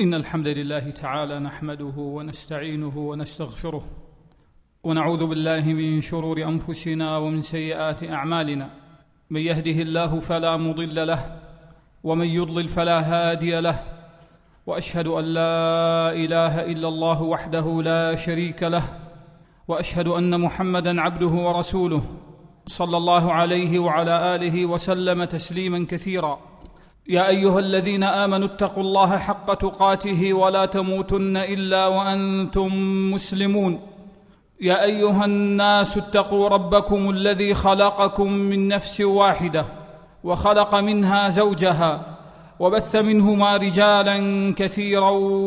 إن الحمد لله تعالى نحمده ونستعينه ونستغفره ونعوذ بالله من شرور أنفسنا ومن سيئات أعمالنا. من يهده الله فلا مضل له ومن يضلل فلا هادي له، وأشهد أن لا إله إلا الله وحده لا شريك له، وأشهد أن محمدًا عبده ورسوله صلى الله عليه وعلى آله وسلم تسليمًا كثيرا. يا أيها الذين آمنوا اتقوا الله حق تقاته ولا تموتن إلا وأنتم مسلمون. يا أيها الناس اتقوا ربكم الذي خلقكم من نفس واحدة وخلق منها زوجها وبث منهما رجالا كثيرا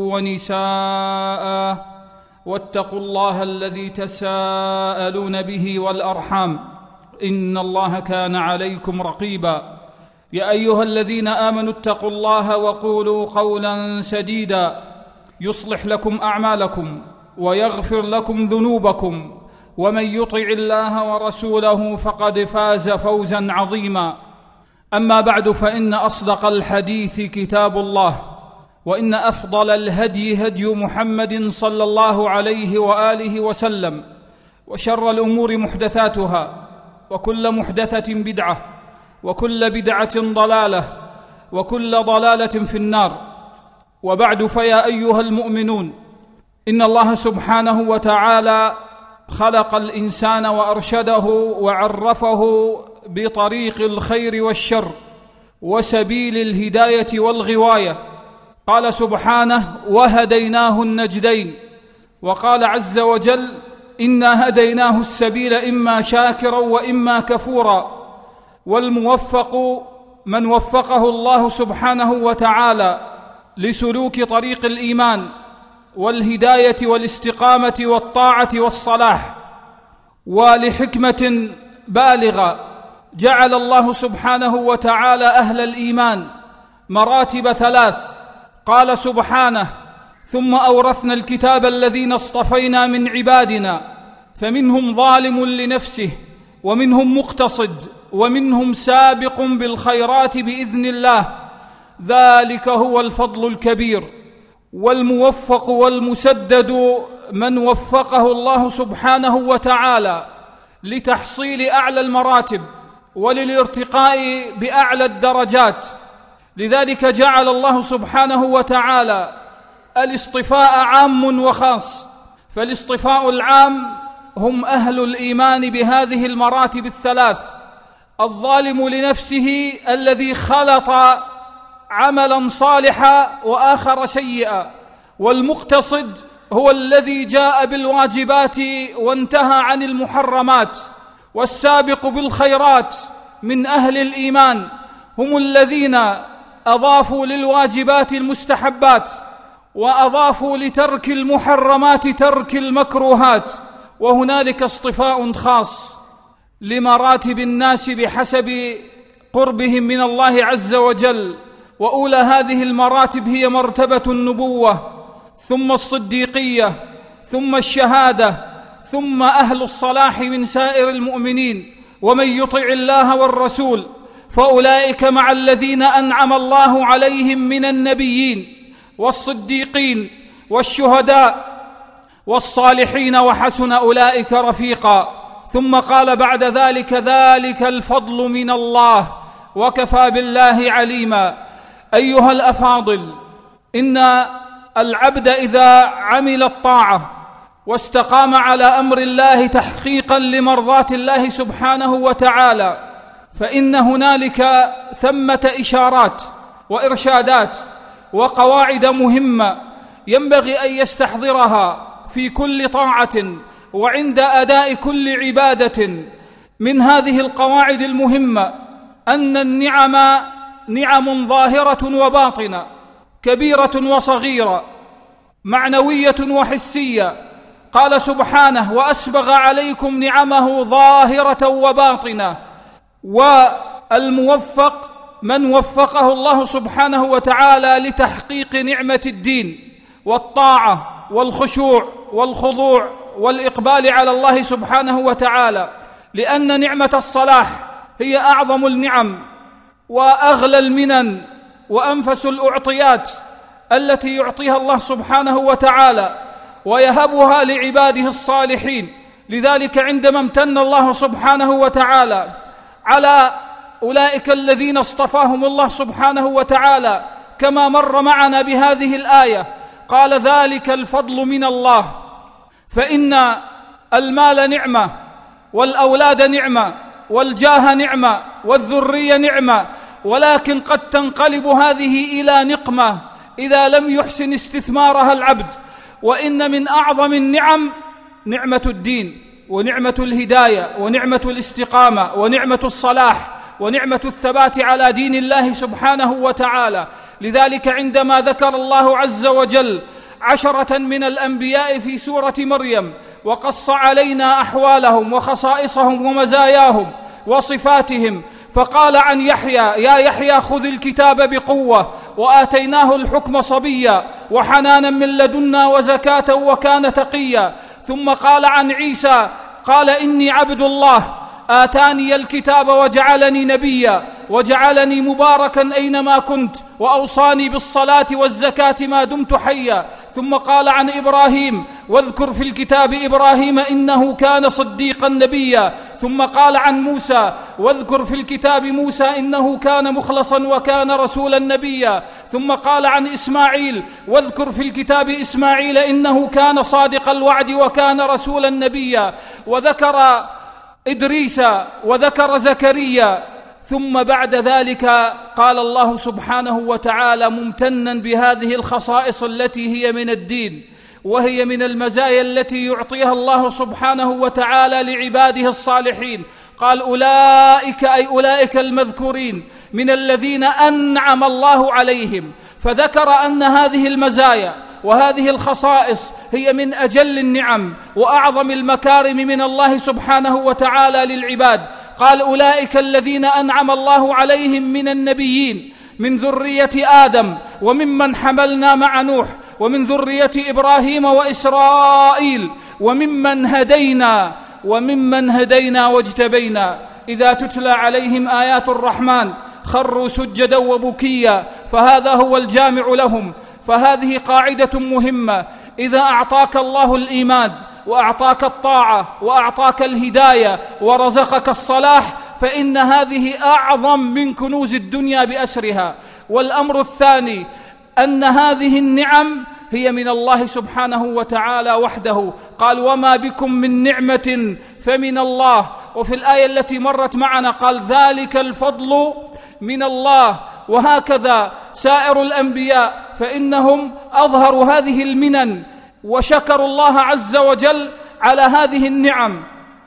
ونساء، واتقوا الله الذي تساءلون به والأرحام إن الله كان عليكم رقيبا. يا أيها الذين آمنوا اتقوا الله وقولوا قولا سديدا يصلح لكم أعمالكم ويغفر لكم ذنوبكم، ومن يطع الله ورسوله فقد فاز فوزا عظيما. أما بعد، فإن أصدق الحديث كتاب الله، وإن أفضل الهدي هدي محمد صلى الله عليه وآله وسلم، وشر الأمور محدثاتها، وكل محدثة بدعة، وكل بدعة ضلالة، وكل ضلالة في النار. وبعد، فيا أيها المؤمنون، إن الله سبحانه وتعالى خلق الإنسان وأرشده وعرفه بطريق الخير والشر وسبيل الهداية والغواية. قال سبحانه: وهديناه النجدين. وقال عز وجل: إنا هديناه السبيل إما شاكرا وإما كفورا. والموفق من وفقه الله سبحانه وتعالى لسلوك طريق الإيمان والهداية والاستقامة والطاعة والصلاح. ولحكمة بالغة جعل الله سبحانه وتعالى أهل الإيمان مراتب ثلاث. قال سبحانه: ثم أورثنا الكتاب الذين اصطفينا من عبادنا فمنهم ظالم لنفسه ومنهم مقتصد ومنهم سابق بالخيرات بإذن الله، ذلك هو الفضل الكبير. والموفق والمسدد من وفقه الله سبحانه وتعالى لتحصيل أعلى المراتب وللارتقاء بأعلى الدرجات. لذلك جعل الله سبحانه وتعالى الاصطفاء عام وخاص. فالاصطفاء العام هم أهل الإيمان بهذه المراتب الثلاث: الظالم لنفسه الذي خلط عملا صالحا وآخر سيئا، والمقتصد هو الذي جاء بالواجبات وانتهى عن المحرمات، والسابق بالخيرات من أهل الإيمان هم الذين أضافوا للواجبات المستحبات وأضافوا لترك المحرمات ترك المكروهات. وهنالك اصطفاء خاص لمراتب الناس بحسب قربهم من الله عز وجل. وأولى هذه المراتب هي مرتبة النبوة، ثم الصديقية، ثم الشهادة، ثم أهل الصلاح من سائر المؤمنين. ومن يطع الله والرسول فأولئك مع الذين أنعم الله عليهم من النبيين والصديقين والشهداء والصالحين وحسن أولئك رفيقا. ثم قال بعد ذلك: ذلك الفضل من الله وكفى بالله عليما. أيها الأفاضل، إن العبد إذا عمل الطاعة واستقام على أمر الله تحقيقا لمرضاة الله سبحانه وتعالى، فإن هنالك ثمة إشارات وإرشادات وقواعد مهمة ينبغي أن يستحضرها في كل طاعة وعند أداء كل عبادة. من هذه القواعد المهمة أن النعم نعم ظاهرة وباطنة، كبيرة وصغيرة، معنوية وحسية. قال سبحانه: وأسبغ عليكم نعمه ظاهرة وباطنة. والموفق من وفقه الله سبحانه وتعالى لتحقيق نعمة الدين والطاعة والخشوع والخضوع والإقبال على الله سبحانه وتعالى، لأن نعمة الصلاح هي أعظم النعم وأغلى المنن وأنفس الأعطيات التي يعطيها الله سبحانه وتعالى ويهبها لعباده الصالحين. لذلك عندما امتن الله سبحانه وتعالى على أولئك الذين اصطفاهم الله سبحانه وتعالى كما مر معنا بهذه الآية، قال: ذلك الفضل من الله. فإن المال نعمة، والأولاد نعمة، والجاه نعمة، والذرية نعمة، ولكن قد تنقلب هذه إلى نقمة إذا لم يحسن استثمارها العبد. وإن من أعظم النعم نعمة الدين، ونعمة الهداية، ونعمة الاستقامة، ونعمة الصلاح، ونعمة الثبات على دين الله سبحانه وتعالى. لذلك عندما ذكر الله عز وجل 10 من الأنبياء في سورة مريم وقص علينا أحوالهم وخصائصهم ومزاياهم وصفاتهم، فقال عن يحيى: يا يحيى خذ الكتاب بقوة وآتيناه الحكم صبيا وحنانا من لدنا وزكاة وكان تقيا. ثم قال عن عيسى: قال: إني عبد الله آتاني الكتاب وجعلني نبيا وجعلني مباركا أينما كنت وأوصاني بالصلاة والزكاة ما دمت حيا. ثم قال عن إبراهيم: واذكر في الكتاب إبراهيم إنه كان صديقا نبيا. ثم قال عن موسى: واذكر في الكتاب موسى إنه كان مخلصا وكان رسولا نبيا. ثم قال عن إسماعيل: واذكر في الكتاب إسماعيل إنه كان صادق الوعد وكان رسولا نبيا. وذكر إدريس وذكر زكريا. ثم بعد ذلك قال الله سبحانه وتعالى ممتنا بهذه الخصائص التي هي من الدين وهي من المزايا التي يعطيها الله سبحانه وتعالى لعباده الصالحين، قال: أولئك أي أولئك المذكورين من الذين أنعم الله عليهم. فذكر أن هذه المزايا وهذه الخصائص هي من أجل النعم وأعظم المكارم من الله سبحانه وتعالى للعباد. قال: أولئك الذين أنعم الله عليهم من النبيين من ذرية آدم وممن حملنا مع نوح ومن ذرية إبراهيم وإسرائيل وممن هدينا واجتبينا. إذا تتلى عليهم آيات الرحمن خروا سجدا وبكيا، فهذا هو الجامع لهم. فهذه قاعدة مهمة: إذا أعطاك الله الإيمان وأعطاك الطاعة وأعطاك الهداية ورزقك الصلاح، فإن هذه أعظم من كنوز الدنيا بأسرها. والأمر الثاني أن هذه النعم هي من الله سبحانه وتعالى وحده. قال: وما بكم من نعمة فمن الله. وفي الآية التي مرت معنا قال: ذلك الفضل من الله. وهكذا سائر الأنبياء فإنهم أظهروا هذه المنن وشكروا الله عز وجل على هذه النعم.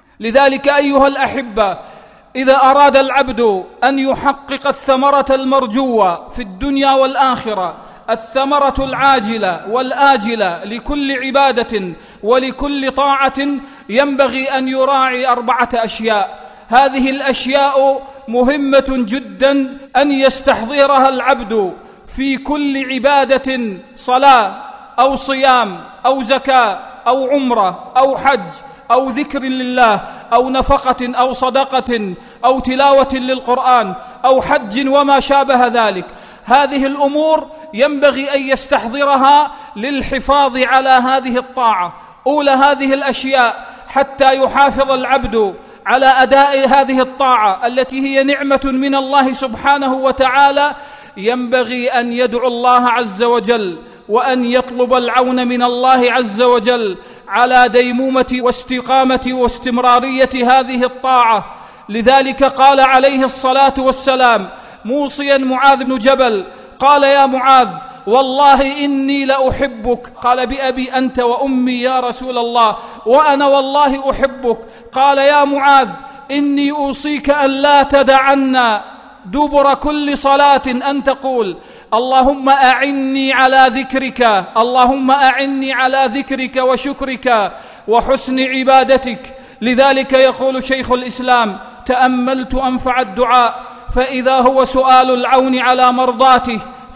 لذلك أيها الأحبة، إذا أراد العبد أن يحقق الثمرة المرجوة في الدنيا والآخرة، الثمرة العاجلة والآجلة لكل عبادة ولكل طاعة، ينبغي أن يراعي 4 أشياء. هذه الأشياء مهمة جدا أن يستحضرها العبد في كل عبادة: صلاة أو صيام أو زكاة أو عمرة أو حج أو ذكر لله أو نفقة أو صدقة أو تلاوة للقرآن أو حج وما شابه ذلك. هذه الأمور ينبغي أن يستحضرها للحفاظ على هذه الطاعة. أولى هذه الأشياء حتى يحافظ العبد على أداء هذه الطاعة التي هي نعمة من الله سبحانه وتعالى، ينبغي أن يدعو الله عز وجل وأن يطلب العون من الله عز وجل على ديمومة واستقامة واستمرارية هذه الطاعة. لذلك قال عليه الصلاة والسلام موصيا معاذ بن جبل، قال: يا معاذ والله إني لأحبك. قال: بأبي أنت وأمي يا رسول الله، وأنا والله أحبك. قال: يا معاذ إني أوصيك أن لا تدعنا دبر كل صلاة أن تقول: اللهم أعني على ذكرك، اللهم أعني على ذكرك وشكرك وحسن عبادتك. لذلك يقول شيخ الإسلام: تأملت أنفع الدعاء فإذا هو سؤال العون على مرضاته،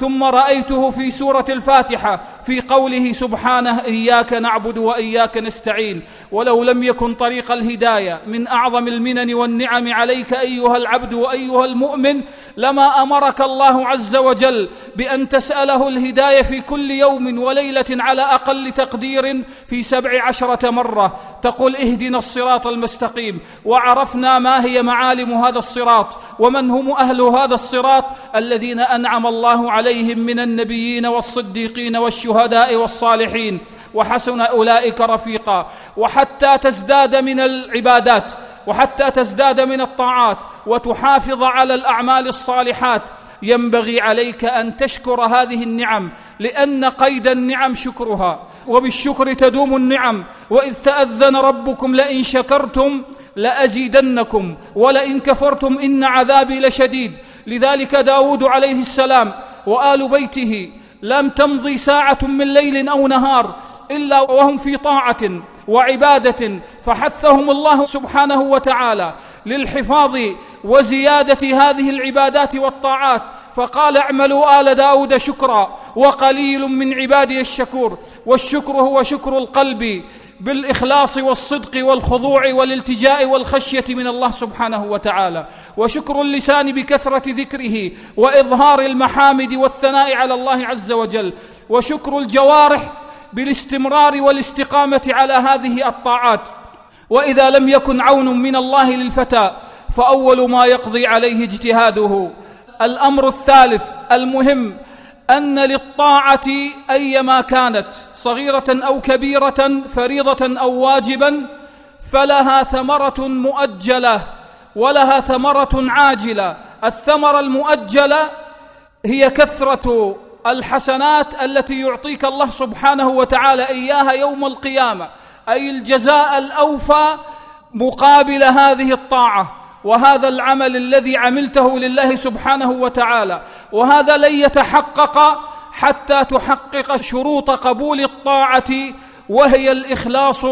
ثم رأيته في سورة الفاتحة في قوله سبحانه إياك نعبد وإياك نستعين. ولو لم يكن طريق الهداية من أعظم المنن والنعم عليك أيها العبد وأيها المؤمن لما أمرك الله عز وجل بأن تسأله الهداية في كل يوم وليلة على أقل تقدير في 17 مرة، تقول اهدنا الصراط المستقيم. وعرفنا ما هي معالم هذا الصراط ومن هم أهل هذا الصراط: الذين أنعم الله عليهم من النبيين والصديقين والشهداء والصالحين وحسن أولئك رفيقا. وحتى تزداد من العبادات وحتى تزداد من الطاعات وتحافظ على الأعمال الصالحات ينبغي عليك أن تشكر هذه النعم، لأن قيد النعم شكرها، وبالشكر تدوم النعم. وإذ تأذن ربكم لئن شكرتم لأزيدنكم ولئن كفرتم إن عذابي لشديد. لذلك داود عليه السلام وآل بيته لم تمضي ساعة من ليل أو نهار إلا وهم في طاعة وعبادة، فحثهم الله سبحانه وتعالى للحفاظ وزيادة هذه العبادات والطاعات، فقال اعملوا آل داود شكرا وقليل من عبادي الشكور. والشكر هو شكر القلب بالإخلاص والصدق والخضوع والالتجاء والخشية من الله سبحانه وتعالى، وشكر اللسان بكثرة ذكره وإظهار المحامد والثناء على الله عز وجل، وشكر الجوارح بالاستمرار والاستقامة على هذه الطاعات. وإذا لم يكن عون من الله للفتى فأول ما يقضي عليه اجتهاده. الأمر الثالث المهم أن للطاعة أيما كانت صغيرة أو كبيرة فريضة أو واجبا فلها ثمرة مؤجلة ولها ثمرة عاجلة. الثمرة المؤجلة هي كثرة الحسنات التي يعطيك الله سبحانه وتعالى إياها يوم القيامة، أي الجزاء الأوفى مقابل هذه الطاعة وهذا العمل الذي عملته لله سبحانه وتعالى. وهذا لن يتحقق حتى تحقق شروط قبول الطاعة، وهي الإخلاص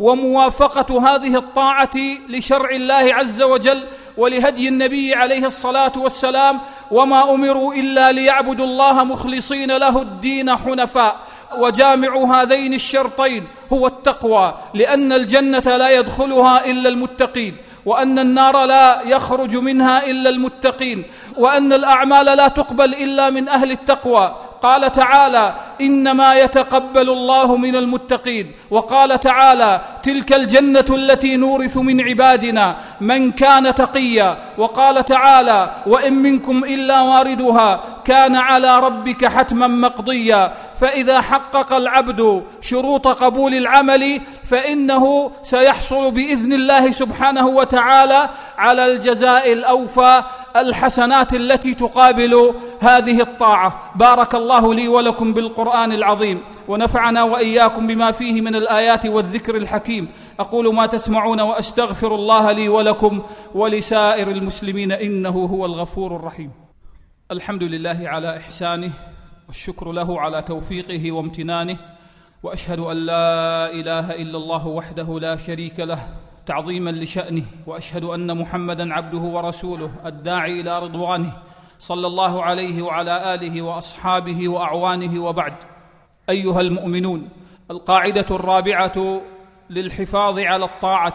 وموافقة هذه الطاعة لشرع الله عز وجل ولهدي النبي عليه الصلاة والسلام: وما أمروا إلا ليعبدوا الله مخلصين له الدين حنفاء. وجامع هذين الشرطين هو التقوى، لأن الجنة لا يدخلها إلا المتقين، وأن النار لا يخرج منها إلا المتقين، وأن الأعمال لا تقبل إلا من أهل التقوى. قال تعالى: إنما يتقبل الله من المتقين. وقال تعالى: تلك الجنة التي نورث من عبادنا من كان تقيا. وقال تعالى: وإن منكم إلا واردها كان على ربك حتما مقضيا. فإذا حقق العبد شروط قبول العمل فإنه سيحصل بإذن الله سبحانه وتعالى على الجزاء الأوفى، الحسنات التي تقابل هذه الطاعة. بارك الله لي ولكم بالقرآن العظيم، ونفعنا وإياكم بما فيه من الآيات والذكر الحكيم. أقول ما تسمعون وأستغفر الله لي ولكم ولسائر المسلمين إنه هو الغفور الرحيم. الحمد لله على إحسانه، والشكر له على توفيقه وامتنانه، وأشهد أن لا إله إلا الله وحده لا شريك له تعظيما لشأنه، وأشهد أن محمدا عبده ورسوله الداعي إلى رضوانه صلى الله عليه وعلى آله وأصحابه وأعوانه. وبعد، أيها المؤمنون، القاعدة الرابعة للحفاظ على الطاعة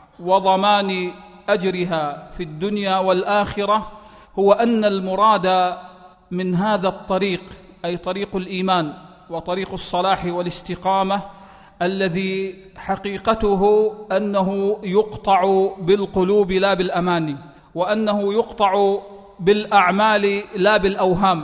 وضمان أجرها في الدنيا والآخرة هو أن المراد من هذا الطريق، أي طريق الإيمان وطريق الصلاح والاستقامة، الذي حقيقته أنه يقطع بالقلوب لا بالأماني، وأنه يقطع بالأعمال لا بالأوهام.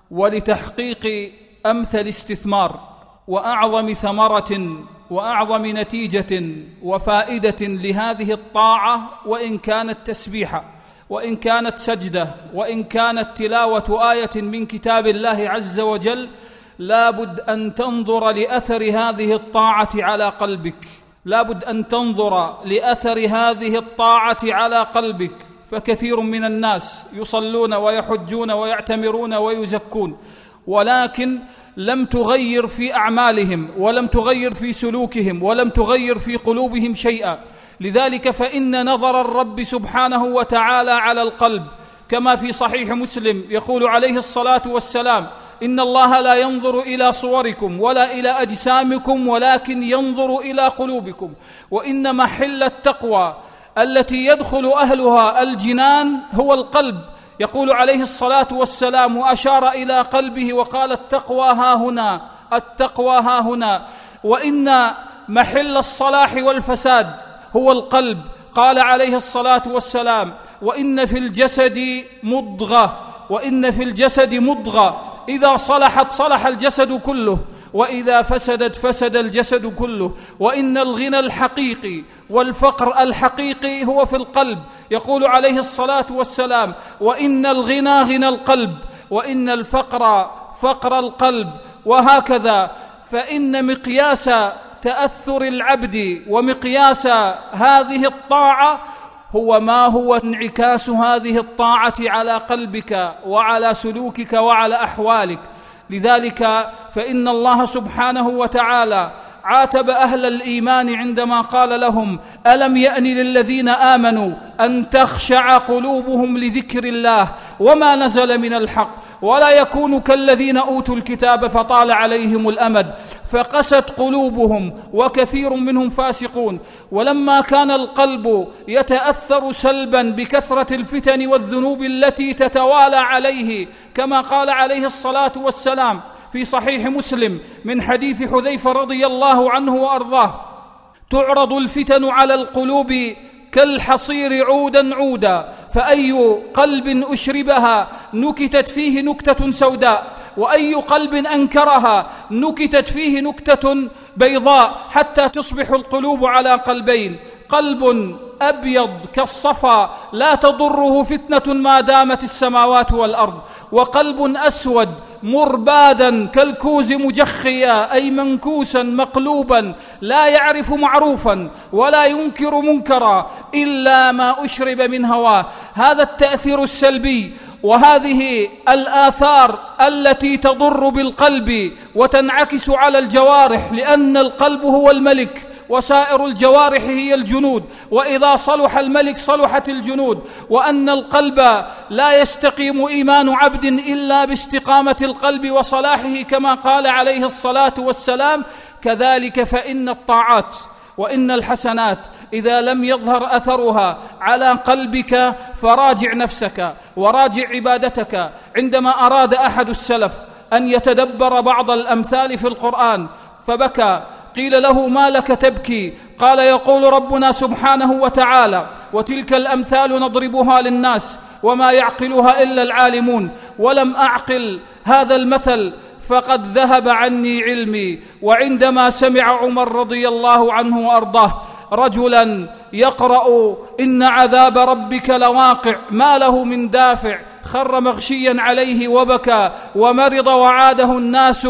ولتحقيق أمثل استثمار وأعظم ثمرة وأعظم نتيجة وفائدة لهذه الطاعة، وإن كانت تسبيحة، وإن كانت سجدة، وإن كانت تلاوة آية من كتاب الله عز وجل، لابد أن تنظر لأثر هذه الطاعة على قلبك، لابد أن تنظر لأثر هذه الطاعة على قلبك. فكثير من الناس يصلون ويحجون ويعتمرون ويزكون، ولكن لم تغير في أعمالهم ولم تغير في سلوكهم ولم تغير في قلوبهم شيئا. لذلك فإن نظر الرب سبحانه وتعالى على القلب كما في صحيح مسلم يقول عليه الصلاة والسلام: إن الله لا ينظر إلى صوركم ولا إلى أجسامكم ولكن ينظر إلى قلوبكم، وإن محل التقوى التي يدخل أهلها الجنان هو القلب. يقول عليه الصلاة والسلام وأشار إلى قلبه وقال: التقوى ها هنا، التقوى ها هنا. وإن محل الصلاح والفساد هو القلب. قال عليه الصلاة والسلام: وإن في الجسد مضغة، وإن في الجسد مضغة إذا صلحت صلح الجسد كله، وإذا فسدت فسد الجسد كله. وإن الغنى الحقيقي والفقر الحقيقي هو في القلب. يقول عليه الصلاة والسلام: وإن الغنى غنى القلب، وإن الفقر فقر القلب. وهكذا، فإن مقياس تأثر العبد ومقياس هذه الطاعة هو ما هو انعكاس هذه الطاعة على قلبك وعلى سلوكك وعلى أحوالك. لذلك فإن الله سبحانه وتعالى عاتب أهل الإيمان عندما قال لهم: ألم يأن للذين آمنوا أن تخشع قلوبهم لذكر الله وما نزل من الحق ولا يكونوا كالذين أوتوا الكتاب فطال عليهم الأمد فقست قلوبهم وكثير منهم فاسقون. ولما كان القلب يتأثر سلبا بكثرة الفتن والذنوب التي تتوالى عليه، كما قال عليه الصلاة والسلام في صحيح مسلم من حديث حذيفة رضي الله عنه وأرضاه: تعرض الفتن على القلوب كالحصير عودا عودا، فأي قلب أشربها نكتت فيه نكتة سوداء، وأي قلب أنكرها نكتت فيه نكتة بيضاء، حتى تصبح القلوب على قلبين: قلب أبيض كالصفا لا تضره فتنة ما دامت السماوات والأرض، وقلب أسود مربادا كالكوز مجخيا، أي منكوسا مقلوبا لا يعرف معروفا ولا ينكر منكرا إلا ما أشرب من هواه. هذا التأثير السلبي وهذه الآثار التي تضر بالقلب وتنعكس على الجوارح، لأن القلب هو الملك وسائر الجوارح هي الجنود، وإذا صلح الملك صلحت الجنود. وأن القلب لا يستقيم إيمان عبد إلا باستقامة القلب وصلاحه، كما قال عليه الصلاة والسلام: كذلك فإن الطاعات وإن الحسنات إذا لم يظهر أثرها على قلبك فراجع نفسك وراجع عبادتك. عندما أراد أحد السلف أن يتدبر بعض الأمثال في القرآن فبكى، قيل له: ما لك تبكي؟ قال: يقول ربنا سبحانه وتعالى: وتلك الأمثال نضربها للناس وما يعقلها إلا العالمون. ولم أعقل هذا المثل فقد ذهب عني علمي. وعندما سمع عمر رضي الله عنه وأرضاه رجلا يقرأ: إن عذاب ربك لواقع ما له من دافع، خر مغشيا عليه وبكى ومرض وعاده الناس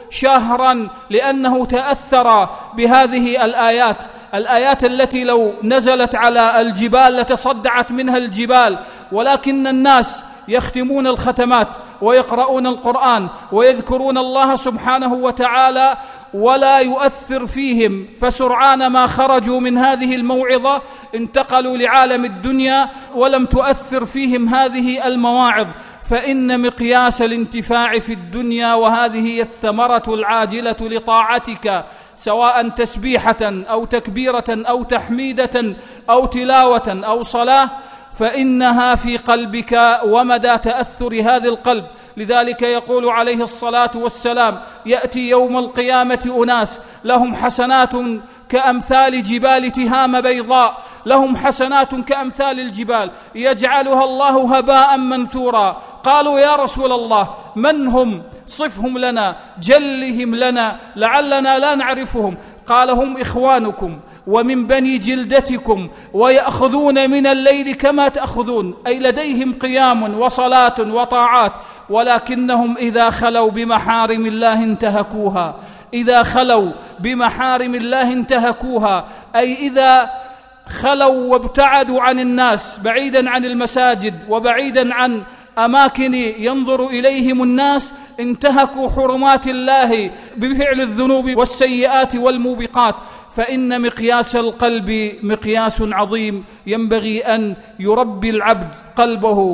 شهرا، لأنه تأثر بهذه الآيات التي لو نزلت على الجبال لتصدعت منها الجبال. ولكن الناس يختمون الختمات ويقرؤون القرآن ويذكرون الله سبحانه وتعالى ولا يؤثر فيهم، فسرعان ما خرجوا من هذه الموعظة انتقلوا لعالم الدنيا ولم تؤثر فيهم هذه المواعظ. فإن مقياس الانتفاع في الدنيا، وهذه هي الثمرة العاجلة لطاعتك، سواء تسبيحة أو تكبيرة أو تحميدة أو تلاوة أو صلاة، فإنها في قلبك ومدى تأثر هذا القلب. لذلك يقول عليه الصلاة والسلام: يأتي يوم القيامة أناس لهم حسنات كأمثال جبال تهام بيضاء، لهم حسنات كأمثال الجبال يجعلها الله هباء منثورا. قالوا: يا رسول الله من هم؟ صفهم لنا، جلهم لنا، لعلنا لا نعرفهم. قال: هم إخوانكم ومن بني جلدتكم ويأخذون من الليل كما تأخذون، أي لديهم قيام وصلاة وطاعات، ولكنهم إذا خلوا بمحارم الله انتهكوها. إذا خلوا بمحارم الله انتهكوها، أي إذا خلوا وابتعدوا عن الناس، بعيدا عن المساجد وبعيدا عن أماكن ينظر إليهم الناس، انتهكوا حرمات الله بفعل الذنوب والسيئات والموبقات. فإن مقياس القلب مقياس عظيم، ينبغي أن يربي العبد قلبه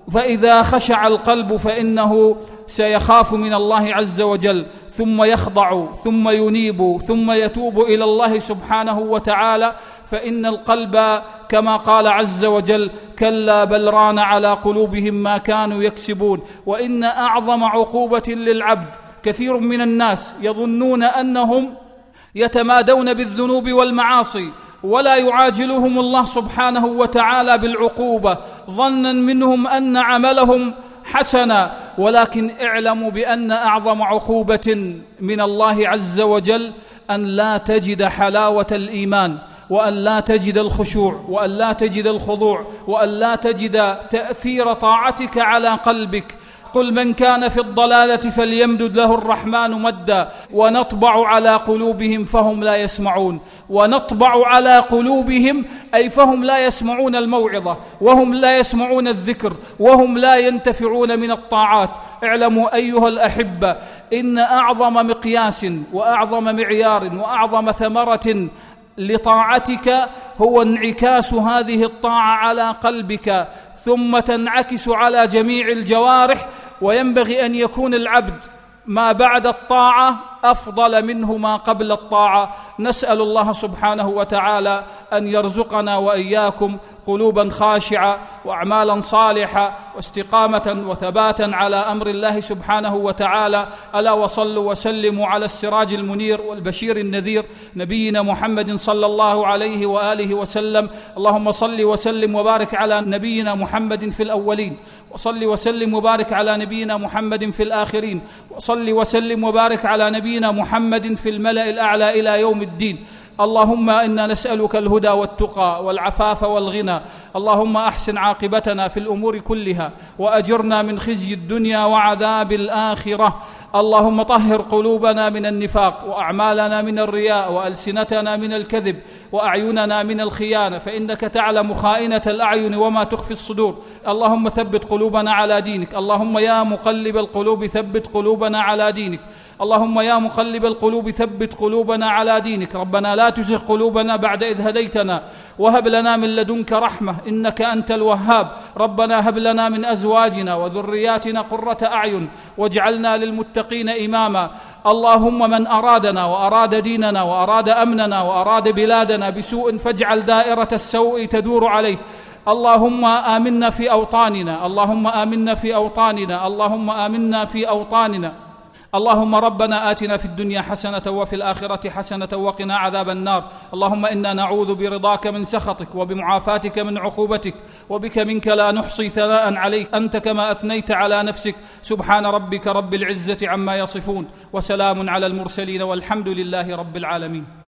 فإذا خشع القلب فإنه سيخاف من الله عز وجل، ثم يخضع ثم ينيب ثم يتوب إلى الله سبحانه وتعالى، فإن القلب كما قال عز وجل: كلا بل ران على قلوبهم ما كانوا يكسبون. وإن أعظم عقوبة للعبد، كثير من الناس يظنون أنهم يتمادون بالذنوب والمعاصي ولا يعاجلهم الله سبحانه وتعالى بالعقوبة ظنا منهم أن عملهم حسنا، ولكن اعلموا بأن أعظم عقوبة من الله عز وجل أن لا تجد حلاوة الإيمان، وأن لا تجد الخشوع، وأن لا تجد الخضوع، وأن لا تجد تأثير طاعتك على قلبك. قل من كان في الضلالة فليمدد له الرحمن مدا ونطبع على قلوبهم فهم لا يسمعون. ونطبع على قلوبهم أي فهم لا يسمعون الموعظة، وهم لا يسمعون الذكر، وهم لا ينتفعون من الطاعات. اعلموا أيها الأحبة إن أعظم مقياس وأعظم معيار وأعظم ثمرة لطاعتك هو انعكاس هذه الطاعة على قلبك، ثم تنعكس على جميع الجوارح. وينبغي أن يكون العبد ما بعد الطاعة أفضل منه ما قبل الطاعة. نسأل الله سبحانه وتعالى أن يرزقنا وإياكم قلوبا خاشعة وأعمالا صالحة واستقامة وثباتا على أمر الله سبحانه وتعالى. ألا وصلوا وسلموا على السراج المنير والبشير النذير نبينا محمد صلى الله عليه وآله وسلم. اللهم صل وسلم وبارك على نبينا محمد في الأولين، وصل وسلم وبارك على نبينا محمد في الآخرين، وصل وسلم وبارك على نبينا محمد في الملأ الأعلى إلى يوم الدين. اللهم إنا نسألك الهدى والتقى والعفاف والغنى. اللهم أحسن عاقبتنا في الأمور كلها، وأجرنا من خزي الدنيا وعذاب الآخرة. اللهم طهر قلوبنا من النفاق، وأعمالنا من الرياء، وألسنتنا من الكذب، وأعيننا من الخيانة، فإنك تعلم خائنة الأعين وما تخفي الصدور. اللهم ثبت قلوبنا على دينك. اللهم يا مقلب القلوب ثبت قلوبنا على دينك. اللهم يا مقلب القلوب ثبت قلوبنا على دينك. ربنا لا تزغ قلوبنا بعد إذ هديتنا، وهب لنا من لدنك رحمة إنك أنت الوهاب. ربنا هب لنا من أزواجنا وذرياتنا قرة أعين واجعلنا للمتقين إماما. اللهم من أرادنا وأراد ديننا وأراد أمننا وأراد بلادنا بسوء فاجعل دائرة السوء تدور عليه. اللهم آمنا في أوطاننا، اللهم آمنا في أوطاننا، اللهم آمنا في أوطاننا. اللهم ربنا آتنا في الدنيا حسنة وفي الآخرة حسنة وقنا عذاب النار. اللهم إنا نعوذ برضاك من سخطك وبمعافاتك من عقوبتك، وبك منك لا نحصي ثناء عليك أنت كما أثنيت على نفسك. سبحان ربك رب العزة عما يصفون، وسلام على المرسلين، والحمد لله رب العالمين.